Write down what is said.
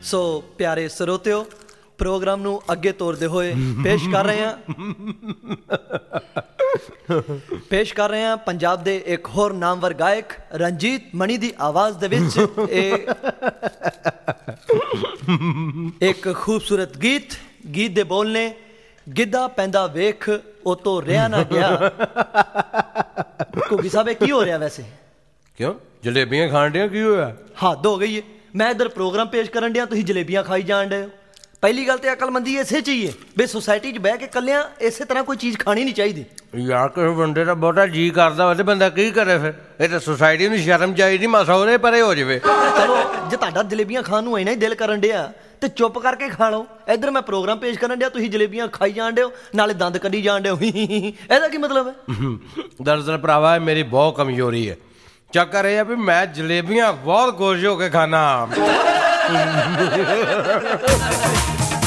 ਸੋ ਪਿਆਰੇ ਸਰੋਤਿਓ, ਪ੍ਰੋਗਰਾਮ ਨੂੰ ਅੱਗੇ ਤੋਰਦੇ ਹੋਏ ਪੇਸ਼ ਕਰ ਰਹੇ ਹਾਂ ਪੰਜਾਬ ਦੇ ਇੱਕ ਹੋਰ ਨਾਮਵਰ ਗਾਇਕ ਰਣਜੀਤ ਮਣੀ ਦੀ ਆਵਾਜ਼ ਦੇ ਵਿੱਚ ਇਹ ਇੱਕ ਖੂਬਸੂਰਤ ਗੀਤ ਦੇ ਬੋਲ ਨੇ, ਗਿੱਧਾ ਪੈਂਦਾ ਵੇਖ ਉਹ ਤੋਂ ਰਿਹਾ ਨਾ ਗਿਆ। ਘੁੱਗੀ ਸਾਹਿਬ, ਇਹ ਕੀ ਹੋ ਰਿਹਾ ਵੈਸੇ? ਕਿਉਂ ਜਲੇਬੀਆਂ ਖਾਣ ਡਿਆ? ਕੀ ਹੋਇਆ? ਹੱਦ ਹੋ ਗਈ ਹੈ। ਮੈਂ ਇੱਧਰ ਪ੍ਰੋਗਰਾਮ ਪੇਸ਼ ਕਰਨ ਡਿਆ, ਤੁਸੀਂ ਜਲੇਬੀਆਂ ਖਾਈ ਜਾਣ ਡੇ ਹੋ। ਪਹਿਲੀ ਗੱਲ ਤੇ ਅਕਲਮੰਦੀ ਇਸੇ 'ਚ ਹੀ ਹੈ ਵੀ ਸੁਸਾਇਟੀ 'ਚ ਬਹਿ ਕੇ ਇਕੱਲਿਆਂ ਇਸੇ ਤਰ੍ਹਾਂ ਕੋਈ ਚੀਜ਼ ਖਾਣੀ ਨਹੀਂ ਚਾਹੀਦੀ। ਯਾਰ ਕਿਸੇ ਬੰਦੇ ਦਾ ਬਹੁਤਾ ਜੀਅ ਕਰਦਾ ਵਾ ਤੇ ਬੰਦਾ ਕੀ ਕਰੇ ਫਿਰ? ਇਹ ਤਾਂ ਸੁਸਾਇਟੀ ਨੂੰ ਸ਼ਰਮ ਚਾਹੀਦੀ, ਮਾਸਾ ਉਹਦੇ ਪਰੇ ਹੋ ਜਾਵੇ। ਚਲੋ, ਜੇ ਤੁਹਾਡਾ ਜਲੇਬੀਆਂ ਖਾਣ ਨੂੰ ਇੰਨਾ ਹੀ ਦਿਲ ਕਰਨ ਡਿਆ ਤੇ ਚੁੱਪ ਕਰਕੇ ਖਾ ਲਓ। ਇੱਧਰ ਮੈਂ ਪ੍ਰੋਗਰਾਮ ਪੇਸ਼ ਕਰਨ ਡਿਆ, ਤੁਸੀਂ ਜਲੇਬੀਆਂ ਖਾਈ ਜਾਣ ਡਿਓ, ਨਾਲੇ ਦੰਦ ਕੱਢੀ ਜਾਣ ਡਿਓ। ਇਹਦਾ ਕੀ ਮਤਲਬ ਹੈ? ਦਰਅਸਲ ਭਰਾਵਾ, ਇਹ ਮੇਰੀ ਬਹੁਤ ਕਮਜ਼ੋਰੀ ਹੈ। ਚੱਕਰ ਇਹ ਆ ਵੀ ਮੈਂ ਜਲੇਬੀਆਂ ਬਹੁਤ ਖੁਸ਼ ਹੋ ਕੇ ਖਾਣਾ।